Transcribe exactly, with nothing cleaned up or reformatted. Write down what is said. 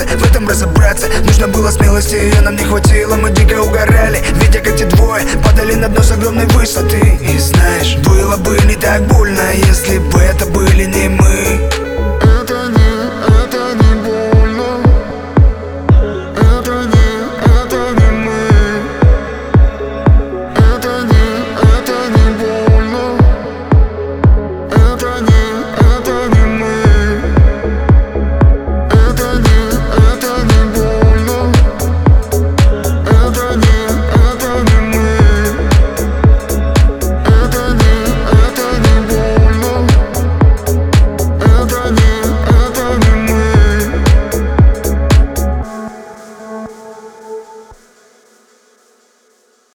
в этом разобраться. Нужно было смелости, ее нам не хватило. Мы дико угорали, видя как те двое падали на дно с огромной высоты. И знаешь, было бы не так больно, если бы это были не мы.